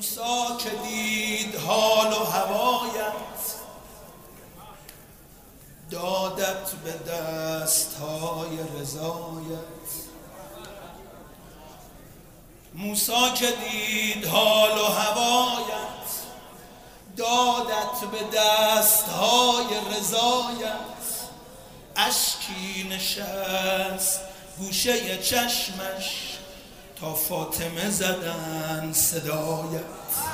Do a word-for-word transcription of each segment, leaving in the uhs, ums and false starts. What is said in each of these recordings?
موسی که دید حال و هوایت، دادت به دستهای رضایت. موسی که دید حال و هوایت، دادت به دستهای رضایت. اشکی نشست گوشه چشمش، تا فاطمه زدن صدایت.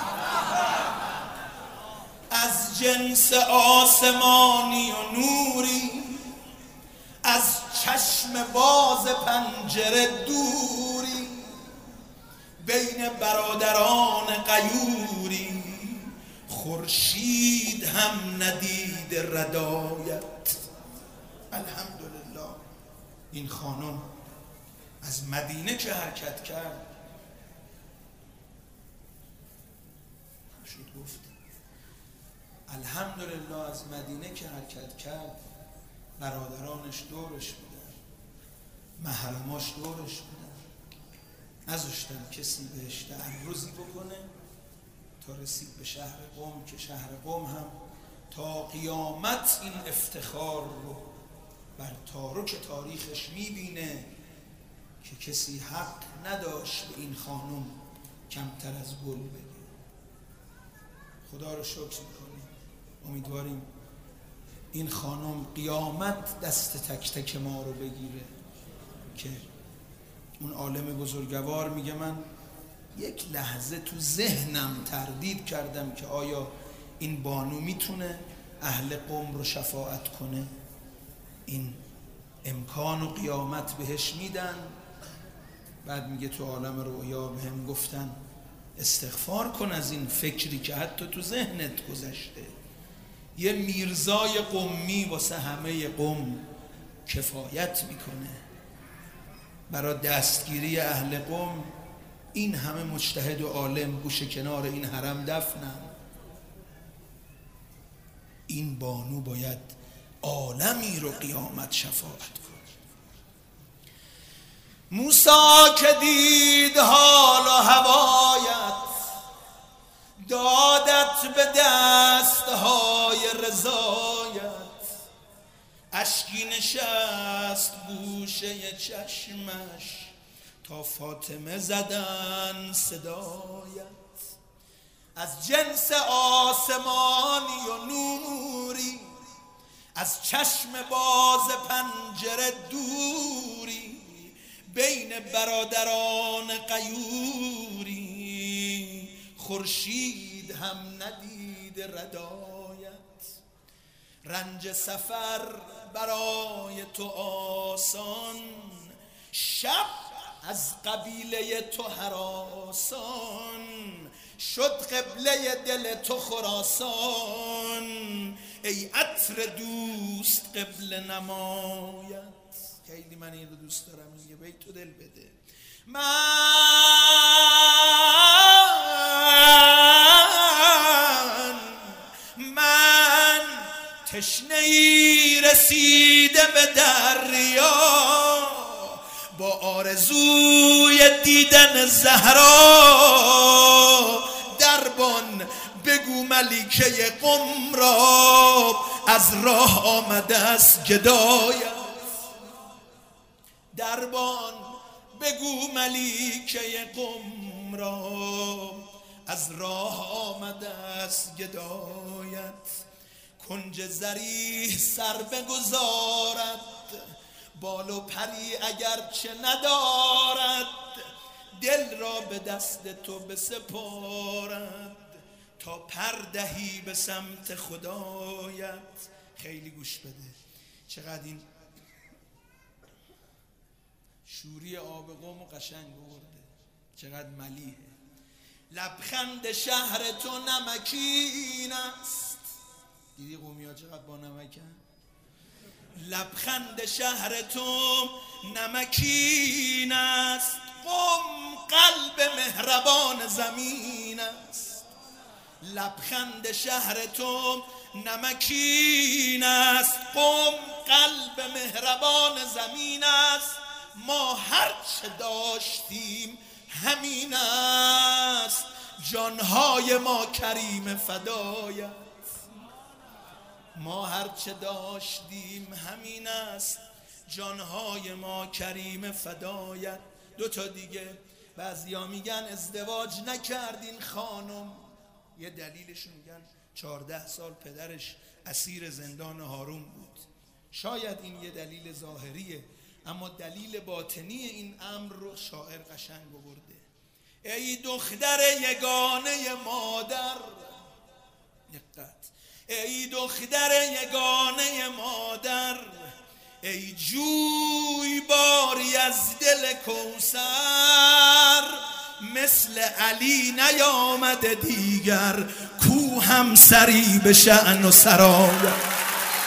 از جنس آسمانی و نوری، از چشم باز پنجره دوری. بین برادران غیوری، خورشید هم ندید ردایت. الحمدلله این خانم از مدینه که حرکت کرد، شد گفت الحمدلله از مدینه که حرکت کرد، برادرانش دورش بودن، محرماش دورش بودن، نذاشتن کسی بهش تعرضی بکنه تا رسید به شهر قم، که شهر قم هم تا قیامت این افتخار رو بر تارک تاریخش میبینه که کسی حق نداشت به این خانم کمتر از گل بگه. خدا رو شکر میکنیم، امیدواریم این خانم قیامت دست تک تک ما رو بگیره. که اون عالم بزرگوار میگه من یک لحظه تو ذهنم تردید کردم که آیا این بانو میتونه اهل قم رو شفاعت کنه؟ این امکان و قیامت بهش میدن؟ بعد میگه تو عالم رؤیا بهم گفتن استغفار کن از این فکری که حتی تو ذهنت گذشته. یه میرزای قمی واسه همه قم کفایت میکنه. برای دستگیری اهل قم این همه مجتهد و عالم گوشه کنار این حرم دفنن. این بانو باید عالمی رو قیامت شفاعت کنه. موسی که دید حال و هوایت، دادت به دستهای رضایت. اشکی نشست گوشه چشمش، تا فاطمه زدن صدایت. از جنس آسمانی و نوری، از چشم باز پنجره دوری. بین برادران غیوری، خورشید هم ندید ردایت. رنج سفر برای تو آسان، شب از قبیله تو هراسان. شد قبله دل تو خراسان، ای عطر دوست قبله نمایت. خیلی من این رو دوست دارم، این یه بیت تو دل بده. من من تشنه‌ای رسیده به دریا، با آرزوی دیدن زهرا. دربان بگو ملیکه قم را، از راه آمده است گدایت. دربان بگو ملیکه قم را، از راه آمده است گدایت. کنج زریح سر بگذارد، بال و پری اگرچه ندارد. دل را به دست تو بسپارد، تا پردهی به سمت خدایت. خیلی گوش بده چقدر این شوری آب قم و قشنگ برده، چقدر ملیحه. لبخند شهر تو نمکین است. دیدی قومی ها چقدر با نمکن؟ لبخند شهر تو نمکین است، قم قلب مهربان زمین است. لبخند شهر تو نمکین است، قم قلب مهربان زمین است. ما هر چه داشتیم همین است، جانهای ما کریم فدایت. ما هرچه داشتیم همین است، جانهای ما کریم فدایت. دو تا دیگه، بعضیا میگن ازدواج نکردین خانم، یه دلیلشون میگن چهارده سال پدرش اسیر زندان هارون بود. شاید این یه دلیل ظاهریه، اما دلیل باطنی این امر رو شاعر قشنگ آورده. ای دختر یگانه مادر، دقت، ای دختر یگانه مادر، ای جوی باری از دل کوثر، مثل علی نیامده دیگر، کو همسری به شأن و سرایت.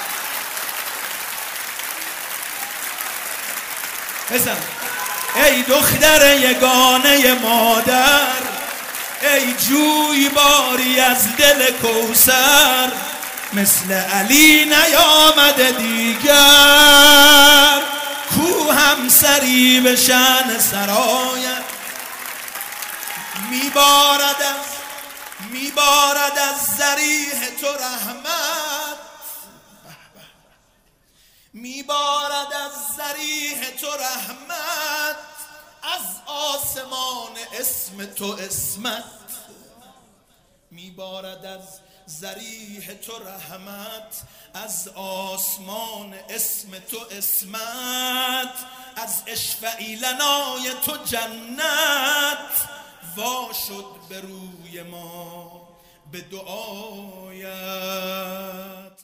بزن. ای دختر یگانه مادر، ای جوی باری از دل کوثر، مثل علی نیامده دیگر، کو همسری به شأن سرایت. میبارد از میبارد از ذریح تو رحمت، میبارد از ذریح تو رحمت، از آسمان اسم تو اسمت. میبارد از ذریح تو رحمت، از آسمان اسم تو اسمت، از اشفعی لنای تو جنت، وا شد به روی ما به دعایت.